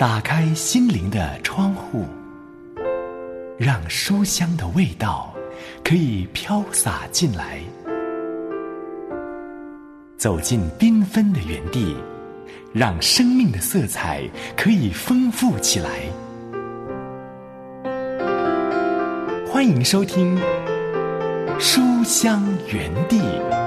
打开心灵的窗户，让书香的味道可以飘洒进来，走进缤纷的园地，让生命的色彩可以丰富起来。欢迎收听书香园地。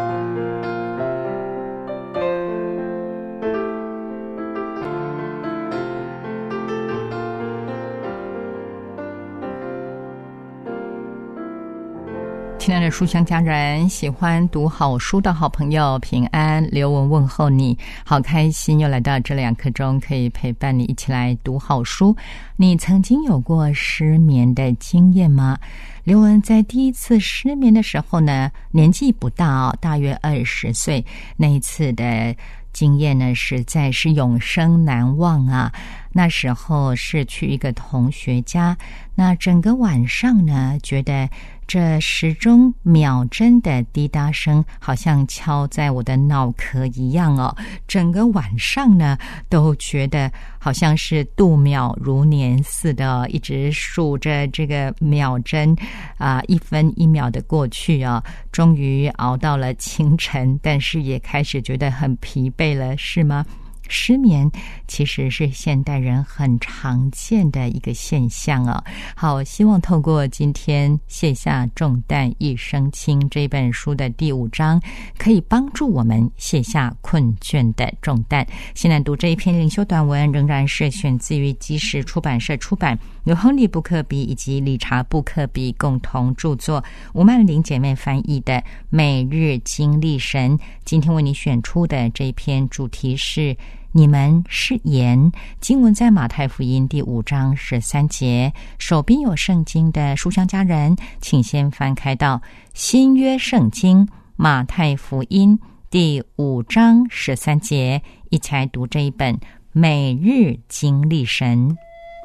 亲爱的书香家人，喜欢读好书的好朋友平安，刘文问候你，好开心又来到这2刻钟，可以陪伴你一起来读好书。你曾经有过失眠的经验吗？刘文在第一次失眠的时候呢，年纪不大大约20岁，那一次的经验呢，实在是永生难忘啊。那时候是去一个同学家，那整个晚上呢，觉得这时钟秒针的滴答声好像敲在我的脑壳一样哦，整个晚上呢都觉得好像是度秒如年似的，一直数着这个秒针一分一秒的过去啊，终于熬到了清晨，但是也开始觉得很疲惫了，是吗？失眠其实是现代人很常见的一个现象啊。好，希望透过今天卸下重担一身轻这本书的第5章，可以帮助我们卸下困倦的重担。现在读这一篇灵修短文，仍然是选自于基石出版社出版，由亨利·布克比以及理查·布克比共同著作，吴曼玲姐妹翻译的《每日经历神》。今天为你选出的这一篇主题是你们是盐。经文在马太福音第5章13节。手边有圣经的书香家人，请先翻开到新约圣经马太福音第5章13节，一起来读这一本每日经历神。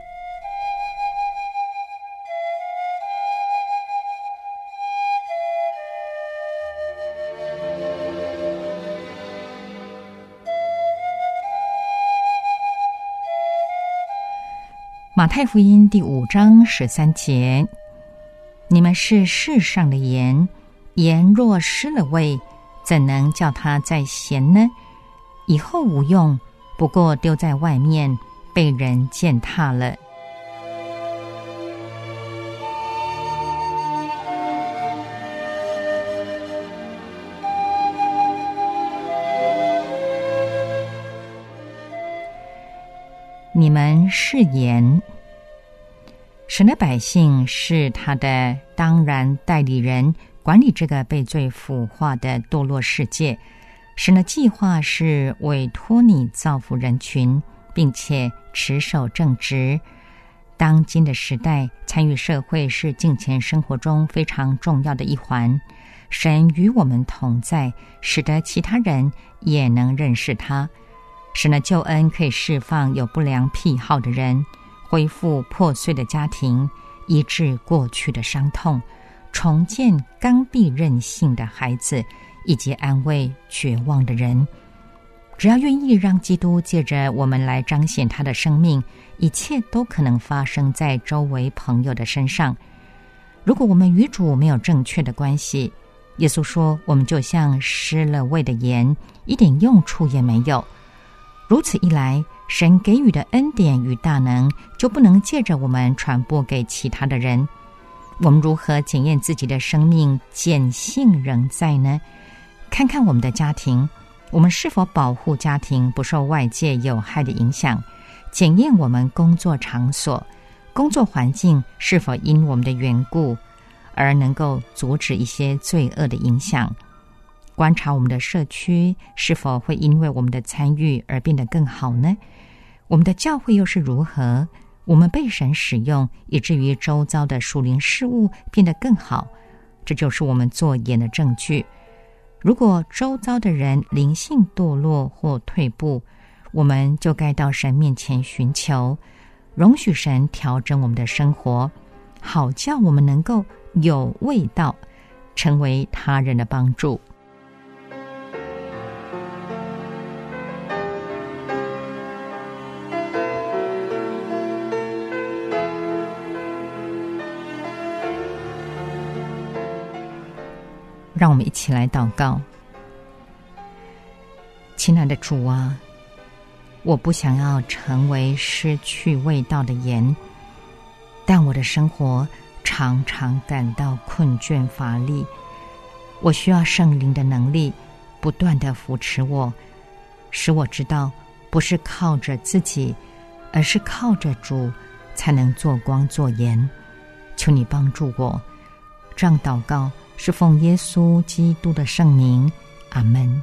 马太福音第5章13节，你们是世上的盐，盐若失了味，怎能叫它再咸呢？以后无用，不过丢在外面，被人践踏了。你们是盐。神的百姓是他的当然代理人，管理这个被罪腐化的堕落世界。神的计划是委托你造福人群，并且持守正直。当今的时代，参与社会是敬虔生活中非常重要的一环。神与我们同在，使得其他人也能认识他。神的救恩可以释放有不良癖好的人，恢复破碎的家庭，医治过去的伤痛，重建刚愎任性的孩子，以及安慰绝望的人。只要愿意让基督借着我们来彰显他的生命，一切都可能发生在周围朋友的身上。如果我们与主没有正确的关系，耶稣说我们就像失了味的盐，一点用处也没有。如此一来，神给予的恩典与大能就不能借着我们传播给其他的人。我们如何检验自己的生命碱性仍在呢？看看我们的家庭，我们是否保护家庭不受外界有害的影响？检验我们工作场所，工作环境是否因我们的缘故而能够阻止一些罪恶的影响？观察我们的社区是否会因为我们的参与而变得更好呢？我们的教会又是如何？我们被神使用，以至于周遭的属灵事物变得更好，这就是我们做盐的证据。如果周遭的人灵性堕落或退步，我们就该到神面前寻求，容许神调整我们的生活，好叫我们能够有味道，成为他人的帮助。 让我们一起来祷告。亲爱的主啊，我不想要成为失去味道的盐，但我的生活常常感到困倦乏力。我需要圣灵的能力不断地扶持我，使我知道不是靠着自己，而是靠着主才能做光做盐。求你帮助我，这样祷告是奉耶稣基督的圣名，阿们。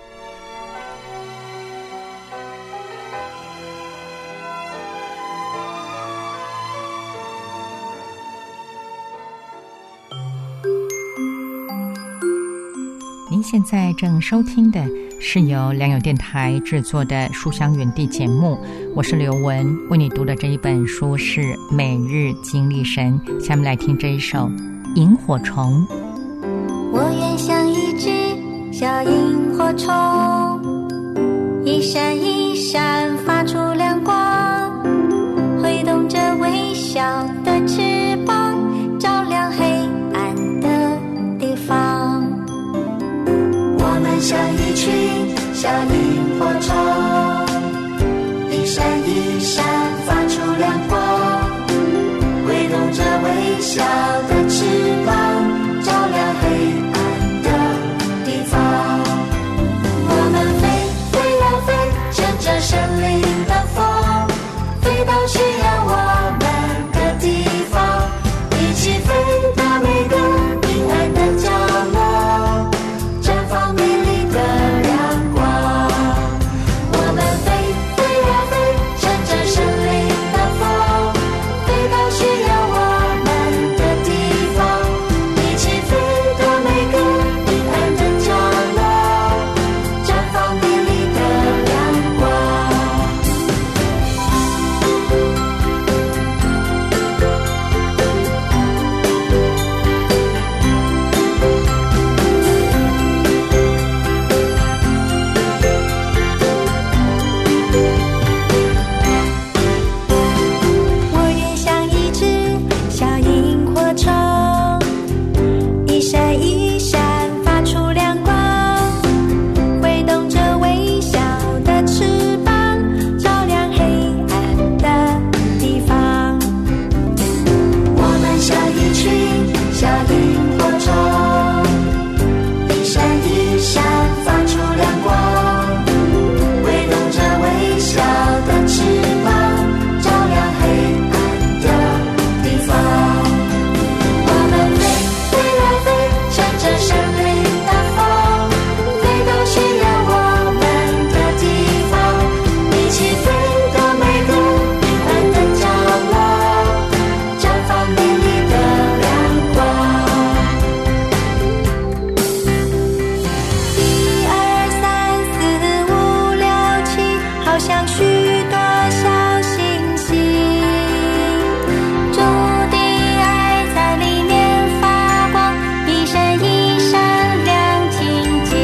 您现在正收听的是由良友电台制作的书香园地节目，我是刘雯，为你读的这一本书是《每日经历神》。下面来听这一首《萤火虫》。 我愿像一只小萤火虫，一闪一闪发出亮光，挥动着微小的翅膀，照亮黑暗的地方。我们像一群小萤火虫，一闪一闪发出亮光，挥动着微小的翅膀，照亮黑暗的地方。我们飞呀飞，乘着神灵的风，飞到需要我们的地方，一起飞到每个阴暗的角落，绽放美丽的亮光。我们飞呀飞，乘着神灵的风，飞到需要我们的地方，一起飞到每个阴暗的角落，绽放美丽的亮光。我愿像一只小萤火虫，一闪一闪发出亮光，挥动着微小的翅膀，照亮黑暗的地方。我们像一群小萤火虫，一闪一闪发出亮光，挥动着微小的翅膀，照亮黑暗的地方。我们飞呀飞，乘着神灵的风，飞到需要我们的地方，一起飞到每个阴暗的角落，绽放美丽的亮光。一二三四五六七，好像许多小星星，主的爱在里面发光，一闪一闪亮晶晶。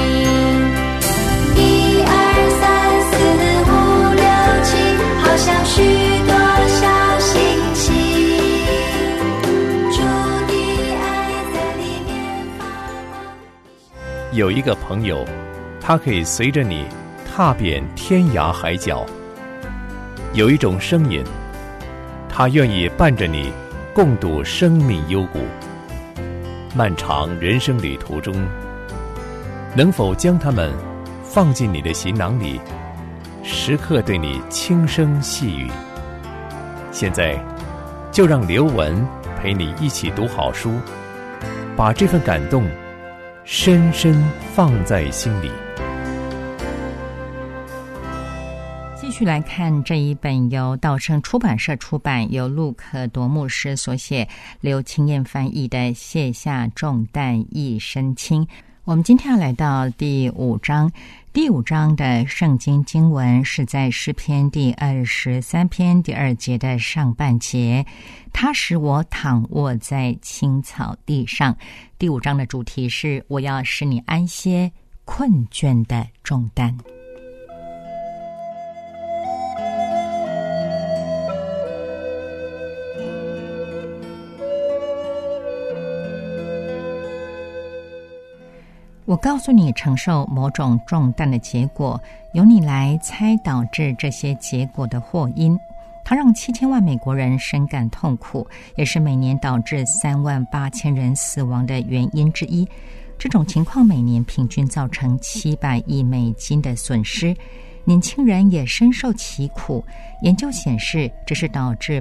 一二三四五六七，好像许多小星星，主的爱在里面发光。 有一个朋友，他可以随着你踏遍天涯海角；有一种声音，他愿意伴着你共度生命幽谷。漫长人生旅途中，能否将它们放进你的行囊里，时刻对你轻声细语？现在，就让刘雯陪你一起读好书，把这份感动深深放在心里。 继续来看这一本由道生出版社出版，由陆可铎牧师所写，刘清燕翻译的《卸下重担一身轻》。我们今天要来到第5章。第5章的圣经经文是在诗篇第23篇第2节的上半节，他使我躺卧在青草地上。第5章的主题是我要使你安歇困倦的重担。 我告诉你承受某种重担的结果，由你来猜导致这些结果的祸因。它让7000万美国人深感痛苦，也是每年导致38000人死亡的原因之一。这种情况每年平均造成700亿美金的损失，年轻人也深受其苦。研究显示，这是导致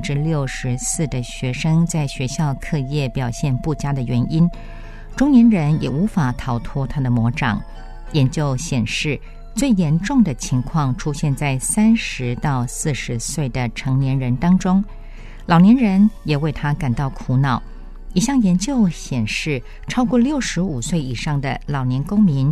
64%的学生在学校课业表现不佳的原因。中年人也无法逃脱它的魔掌。研究显示，最严重的情况出现在30到40岁的成年人当中，老年人也为他感到苦恼。一项研究显示，超过65岁以上的老年公民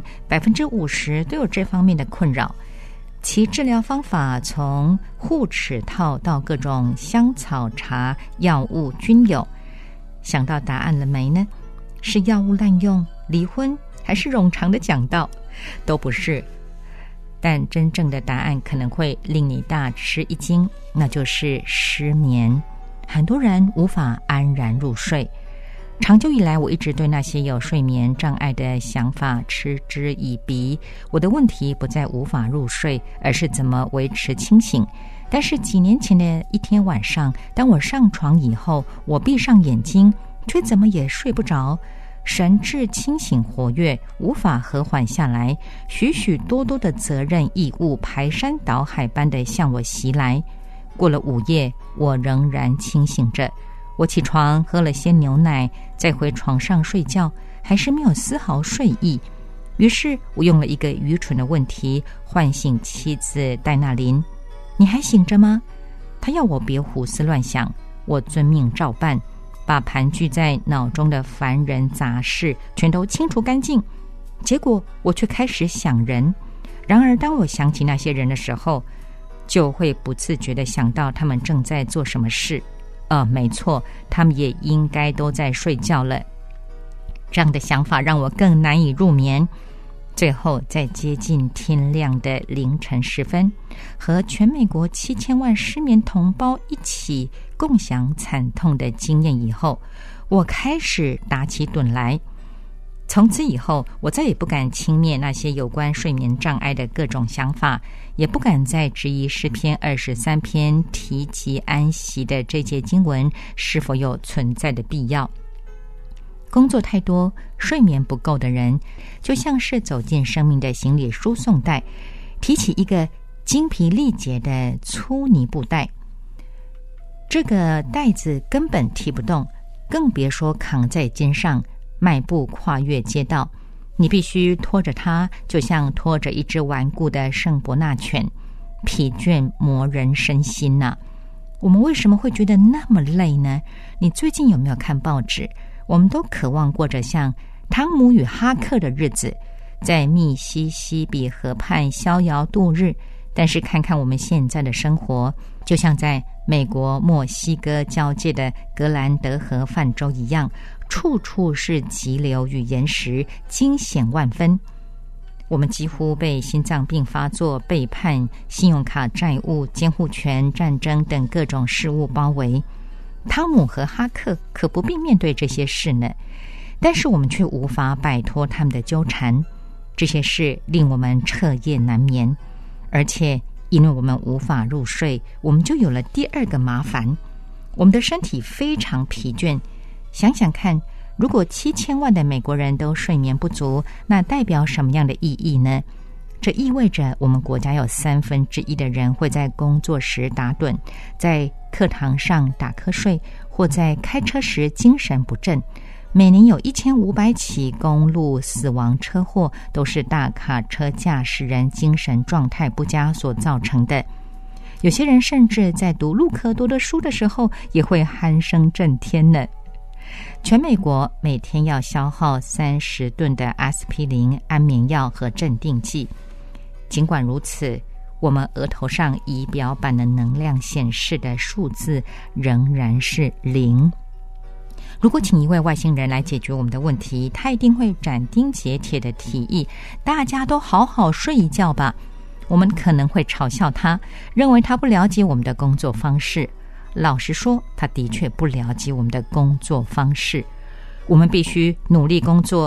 50%都有这方面的困扰。其治疗方法从护齿套到各种香草茶药物均有。想到答案了没呢？是药物滥用、离婚，还是冗长的讲道？都不是。但真正的答案可能会令你大吃一惊，那就是失眠。很多人无法安然入睡。长久以来，我一直对那些有睡眠障碍的想法嗤之以鼻。我的问题不在无法入睡，而是怎么维持清醒。但是几年前的一天晚上，当我上床以后，我闭上眼睛，却怎么也睡不着，神志清醒活跃，无法和缓下来，许许多多的责任义务排山倒海般的向我袭来。过了午夜，我仍然清醒着。我起床喝了些牛奶，再回床上睡觉，还是没有丝毫睡意。于是我用了一个愚蠢的问题唤醒妻子戴娜琳：你还醒着吗？她要我别胡思乱想，我遵命照办，把盘踞在脑中的烦人杂事全都清除干净。结果我却开始想人。然而当我想起那些人的时候，就会不自觉地想到他们正在做什么事。没错，他们也应该都在睡觉了。这样的想法让我更难以入眠。最后在接近天亮的凌晨时分，和全美国7000万失眠同胞一起共享惨痛的经验以后，我开始打起盹来。从此以后，我再也不敢轻蔑那些有关睡眠障碍的各种想法，也不敢再质疑诗篇23篇提及安息的这节经文是否有存在的必要。工作太多、睡眠不够的人，就像是走进生命的行李输送带，提起一个精疲力竭的粗泥布袋，这个袋子根本提不动，更别说扛在肩上迈步跨越街道。你必须拖着它，就像拖着一只顽固的圣伯纳犬，疲倦磨人身心啊。我们为什么会觉得那么累呢？你最近有没有看报纸？我们都渴望过着像汤姆与哈克的日子，在密西西比河畔逍遥度日。但是看看我们现在的生活，就像在美国墨西哥交界的格兰德河泛舟一样，处处是急流与岩石，惊险万分。我们几乎被心脏病发作、背叛、信用卡债务、监护权、战争等各种事物包围。汤姆和哈克可不必面对这些事呢，但是我们却无法摆脱他们的纠缠。这些事令我们彻夜难眠，而且因为我们无法入睡，我们就有了第二个麻烦，我们的身体非常疲倦。想想看，如果7000万的美国人都睡眠不足，那代表什么样的意义呢？这意味着我们国家有1/3的人会在工作时打盹，在课堂上打瞌睡，或在开车时精神不振。每年有1500起公路死亡车祸，都是大卡车驾驶人精神状态不佳所造成的。有些人甚至在读路可多的书的时候，也会鼾声震天呢。全美国每天要消耗30吨的阿司匹林、安眠药和镇定剂。尽管如此，我们额头上仪表板的能量显示的数字仍然是0。如果请一位外星人来解决我们的问题，他一定会斩钉截铁地提议，大家都好好睡一觉吧。我们可能会嘲笑他，认为他不了解我们的工作方式。老实说，他的确不了解我们的工作方式。我们必须努力工作，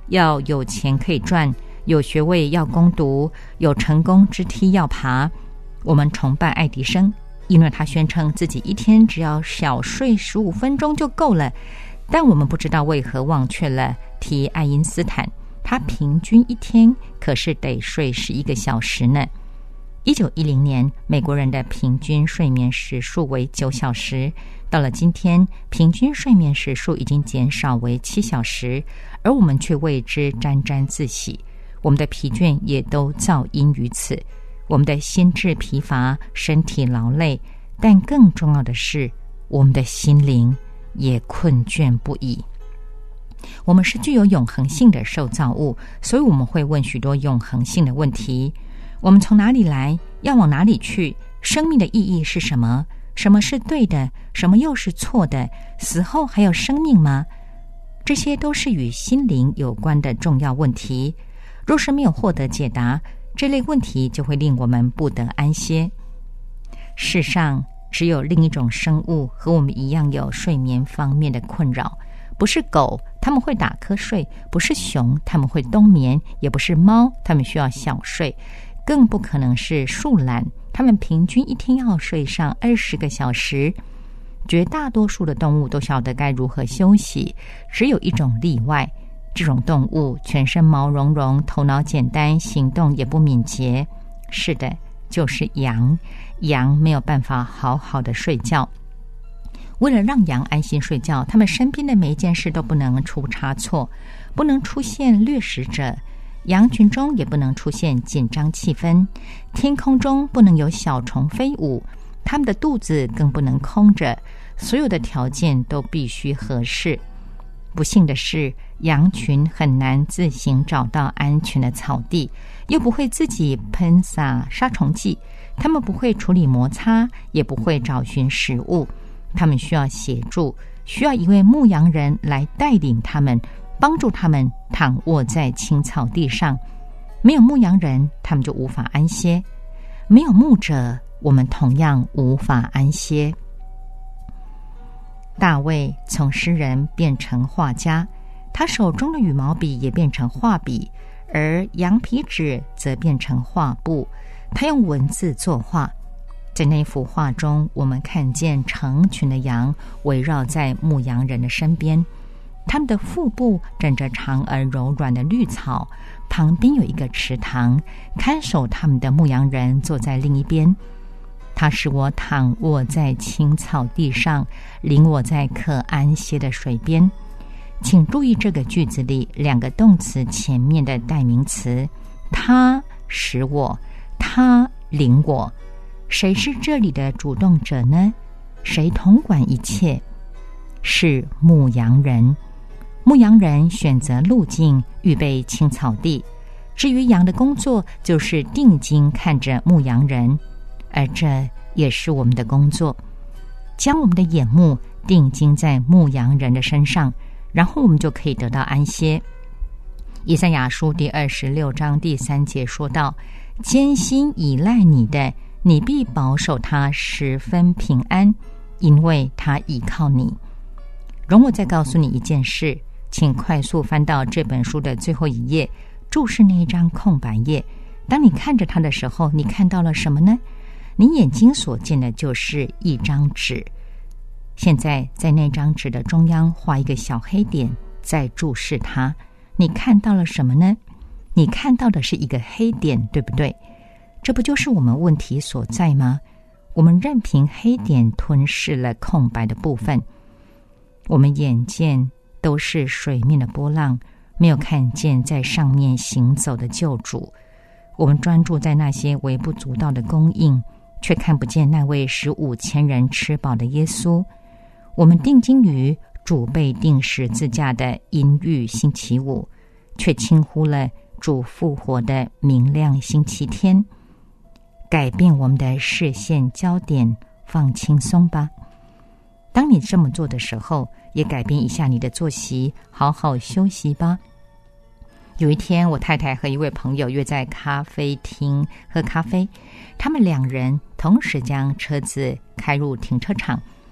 要有钱可以赚，有学位要攻读，有成功之梯要爬。我们崇拜爱迪生，因为他宣称自己一天只要小睡15分钟就够了。但我们不知道为何忘却了提爱因斯坦，他平均一天可是得睡11个小时呢。1910年，美国人的平均睡眠时数为9小时，到了今天，平均睡眠时数已经减少为7小时，而我们却为之沾沾自喜。我们的疲倦也都造因于此，我们的心智疲乏，身体劳累，但更重要的是，我们的心灵也困倦不已。我们是具有永恒性的受造物，所以我们会问许多永恒性的问题。我们从哪里来？要往哪里去？生命的意义是什么？什么是对的？什么又是错的？死后还有生命吗？这些都是与心灵有关的重要问题。若是没有获得解答，这类问题就会令我们不得安歇。世上只有另一种生物和我们一样有睡眠方面的困扰，不是狗，它们会打瞌睡；不是熊，它们会冬眠；也不是猫，它们需要小睡；更不可能是树懒，它们平均一天要睡上20个小时。绝大多数的动物都晓得该如何休息，只有一种例外。这种动物全身毛茸茸，头脑简单，行动也不敏捷。是的，就是羊。羊没有办法好好的睡觉。为了让羊安心睡觉，他们身边的每一件事都不能出差错，不能出现掠食者，羊群中也不能出现紧张气氛，天空中不能有小虫飞舞，他们的肚子更不能空着，所有的条件都必须合适。不幸的是，羊群很难自行找到安全的草地，又不会自己喷洒杀虫剂，他们不会处理摩擦，也不会找寻食物。他们需要协助，需要一位牧羊人来带领他们，帮助他们躺卧在青草地上。没有牧羊人，他们就无法安歇；没有牧者，我们同样无法安歇。大卫从诗人变成画家，他手中的羽毛笔也变成画笔，而羊皮纸则变成画布，他用文字作画。在那幅画中，我们看见成群的羊围绕在牧羊人的身边，他们的腹部枕着长而柔软的绿草，旁边有一个池塘，看守他们的牧羊人坐在另一边。他使我躺卧在青草地上，领我在可安歇的水边。请注意这个句子里2个动词前面的代名词，他使我，他领我。谁是这里的主动者呢？谁统管一切？是牧羊人。牧羊人选择路径，预备青草地。至于羊的工作，就是定睛看着牧羊人，而这也是我们的工作，将我们的眼目定睛在牧羊人的身上，然后我们就可以得到安歇。以赛亚书第26章第3节说道：艰辛依赖你的，你必保守他十分平安，因为他倚靠你。容我再告诉你一件事，请快速翻到这本书的最后一页，注视那一张空白页。当你看着它的时候，你看到了什么呢？你眼睛所见的就是一张纸。现在在那张纸的中央画一个小黑点，再注视它，你看到了什么呢？你看到的是一个黑点，对不对？这不就是我们问题所在吗？我们任凭黑点吞噬了空白的部分，我们眼见都是水面的波浪，没有看见在上面行走的救主。我们专注在那些微不足道的供应，却看不见那位使5000人吃饱的耶稣。我们定睛于主被钉十字架的阴郁星期五，却轻忽了主复活的明亮星期天。改变我们的视线焦点，放轻松吧。当你这么做的时候，也改变一下你的作息，好好休息吧。有一天，我太太和一位朋友约在咖啡厅喝咖啡，他们2人同时将车子开入停车场。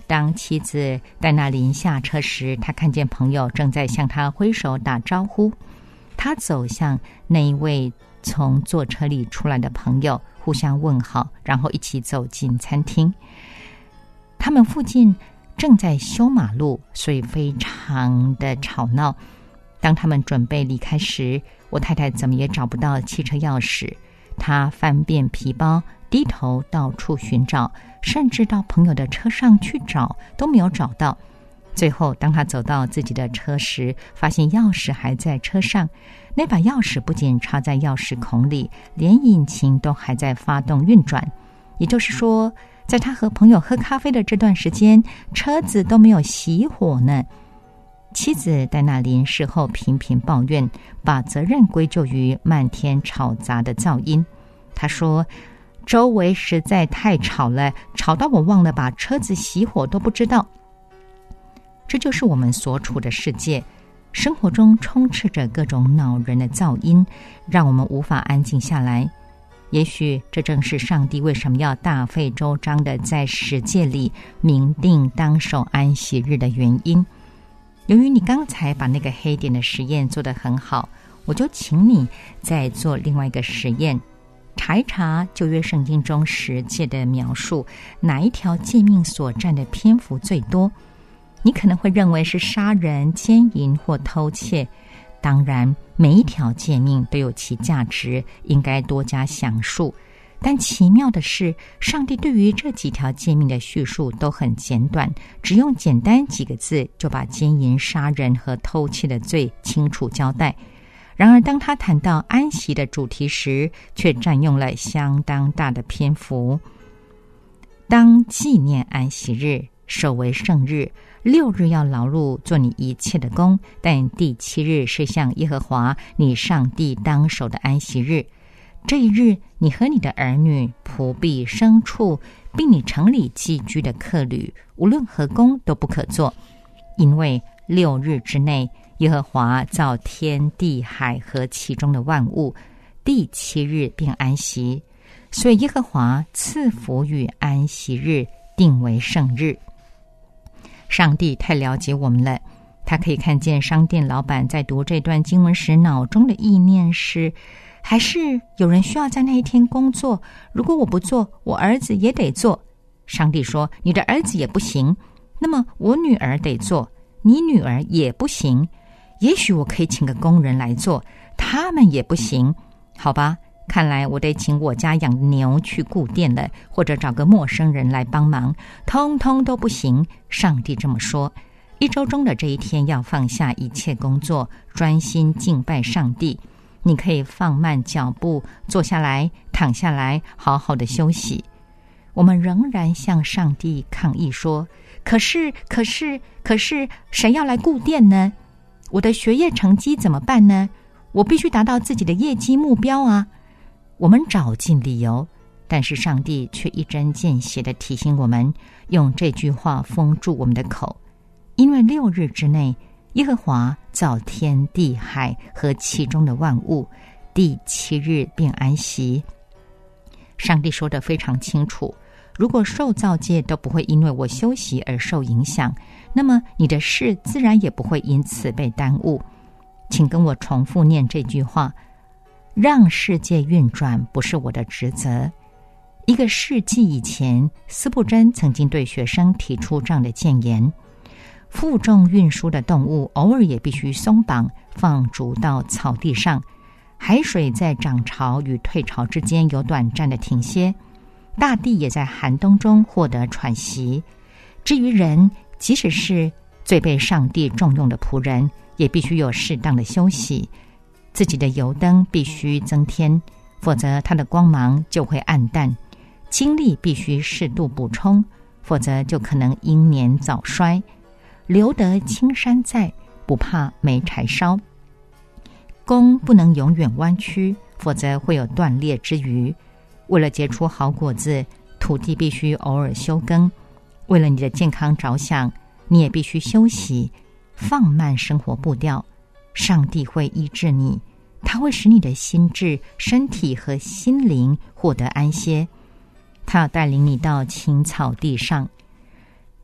当妻子戴娜琳下车时，他看见朋友正在向他挥手打招呼。他走向那一位从坐车里出来的朋友，互相问好，然后一起走进餐厅。他们附近正在修马路，所以非常的吵闹。当他们准备离开时，我太太怎么也找不到汽车钥匙。她翻遍皮包，低头到处寻找，甚至到朋友的车上去找，都没有找到。最后当她走到自己的车时，发现钥匙还在车上。那把钥匙不仅插在钥匙孔里，连引擎都还在发动运转。也就是说，在她和朋友喝咖啡的这段时间，车子都没有熄火呢。妻子戴娜琳事后频频抱怨，把责任归咎于漫天吵杂的噪音。她说，周围实在太吵了，吵到我忘了把车子熄火都不知道。这就是我们所处的世界，生活中充斥着各种恼人的噪音，让我们无法安静下来。也许这正是上帝为什么要大费周章的在十诫里明定当守安息日的原因。由于你刚才把那个黑点的实验做得很好，我就请你再做另外一个实验，查一查旧约圣经中十诫的描述，哪一条诫命所占的篇幅最多。你可能会认为是杀人、奸淫或偷窃，当然每一条诫命都有其价值，应该多加详述。但奇妙的是，上帝对于这几条诫命的叙述都很简短，只用简单几个字就把奸淫、杀人和偷窃的罪清楚交代。然而当他谈到安息的主题时，却占用了相当大的篇幅。当纪念安息日，守为圣日，6日要劳碌做你一切的工，但第7日是向耶和华你上帝当守的安息日。这一日，你和你的儿女、仆婢、牲畜，并你城里寄居的客旅，无论何工都不可做，因为6日之内，耶和华造天地海和其中的万物，第7日便安息。所以耶和华赐福与安息日，定为圣日。上帝太了解我们了，他可以看见商店老板在读这段经文时脑中的意念是，还是有人需要在那一天工作，如果我不做，我儿子也得做。上帝说，你的儿子也不行，那么我女儿得做，你女儿也不行。也许我可以请个工人来做，他们也不行。好吧，看来我得请我家养的牛去顾店了，或者找个陌生人来帮忙，通通都不行。上帝这么说，一周中的这一天要放下一切工作，专心敬拜上帝。你可以放慢脚步，坐下来，躺下来，好好的休息。我们仍然向上帝抗议说，可是谁要来顾店呢？我的学业成绩怎么办呢？我必须达到自己的业绩目标啊。我们找尽理由，但是上帝却一针见血地提醒我们，用这句话封住我们的口，因为6日之内，耶和华造天地海和其中的万物，第7日便安息。上帝说得非常清楚，如果受造界都不会因为我休息而受影响，那么你的事自然也不会因此被耽误。请跟我重复念这句话，让世界运转不是我的职责。1个世纪以前，斯布真曾经对学生提出这样的谏言，负重运输的动物偶尔也必须松绑，放逐到草地上。海水在涨潮与退潮之间有短暂的停歇，大地也在寒冬中获得喘息。至于人，即使是最被上帝重用的仆人，也必须有适当的休息。自己的油灯必须增添，否则它的光芒就会暗淡。精力必须适度补充，否则就可能英年早衰。留得青山在，不怕没柴烧。弓不能永远弯曲，否则会有断裂之虞。为了结出好果子，土地必须偶尔休耕。为了你的健康着想，你也必须休息，放慢生活步调。上帝会医治你，他会使你的心智、身体和心灵获得安歇。他要带领你到青草地上。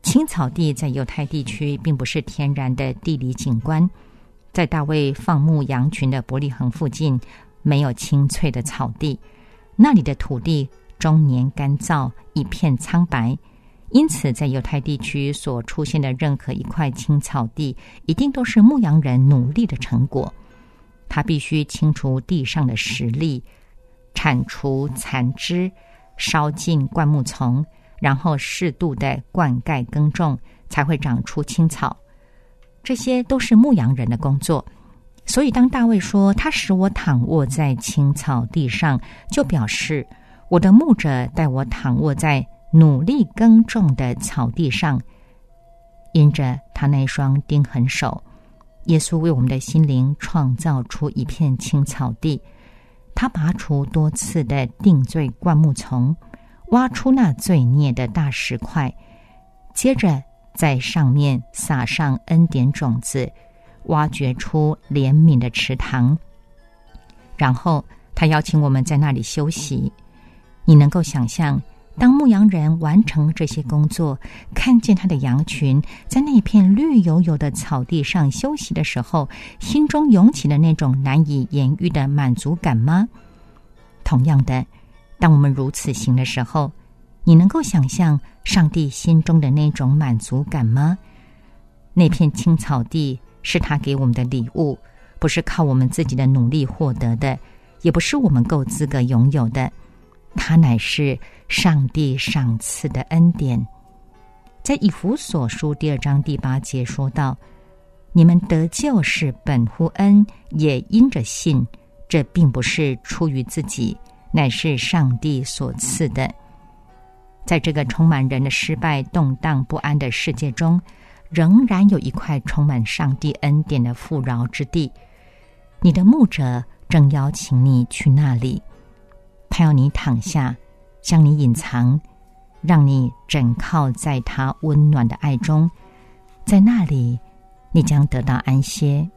青草地在犹太地区并不是天然的地理景观，在大卫放牧羊群的伯利恒附近没有青翠的草地，那里的土地终年干燥，一片苍白，因此在犹太地区所出现的任何一块青草地一定都是牧羊人努力的成果。他必须清除地上的石砾，铲除残枝，烧尽灌木丛，然后适度的灌溉耕种，才会长出青草。这些都是牧羊人的工作。所以当大卫说他使我躺卧在青草地上，就表示我的牧者带我躺卧在努力耕种的草地上。因着他那双钉痕手，耶稣为我们的心灵创造出一片青草地，他拔除多次的定罪灌木丛，挖出那罪孽的大石块，接着在上面撒上恩典种子，挖掘出怜悯的池塘，然后他邀请我们在那里休息。你能够想象，当牧羊人完成这些工作，看见他的羊群在那片绿油油的草地上休息的时候，心中涌起的那种难以言喻的满足感吗？同样的，当我们如此行的时候，你能够想象上帝心中的那种满足感吗？那片青草地是他给我们的礼物，不是靠我们自己的努力获得的，也不是我们够资格拥有的，它乃是上帝赏赐的恩典。在以弗所书2章8节说道：你们得救是本乎恩，也因着信，这并不是出于自己，乃是上帝所赐的。在这个充满人的失败、动荡不安的世界中，仍然有一块充满上帝恩典的富饶之地。你的牧者正邀请你去那里，他要你躺下，将你隐藏，让你枕靠在他温暖的爱中，在那里你将得到安歇。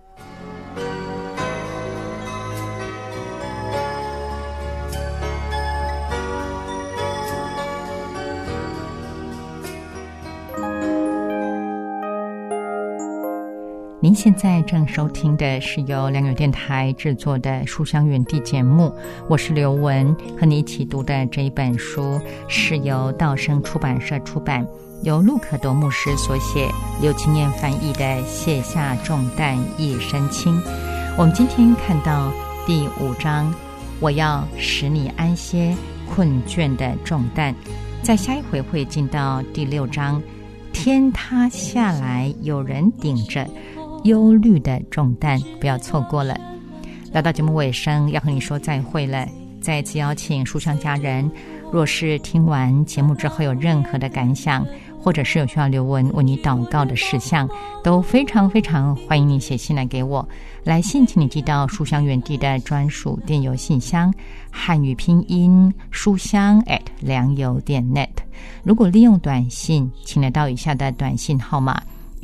您现在正收听的是由良友电台制作的书香园地节目，我是刘文，和你一起读的这一本书是由道生出版社出版，由陆可铎牧师所写，刘清燕翻译的《卸下重担一身轻》。我们今天看到第5章，我要使你安歇困倦的重担。在下一回会进到第6章，天塌下来有人顶着忧虑的重担，不要错过了。来到节目尾声，要和你说再会了。再次邀请书香家人，若是听完节目之后有任何的感想，或者是有需要刘文为你祷告的事项，都非常非常欢迎你写信来给我。来信请你寄到书香园地的专属电邮信箱，汉语拼音书香@良友.net。如果利用短信，请来到以下的短信号码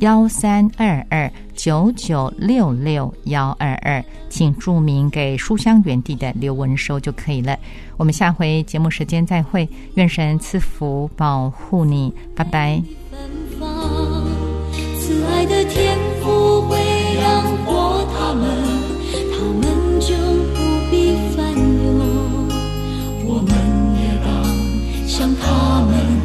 1322996612，请注明给书香园地的刘文收就可以了。我们下回节目时间再会，愿神赐福保护你，拜拜。 慈爱的天父会养活他们，他们就不必烦忧，我们也当向他们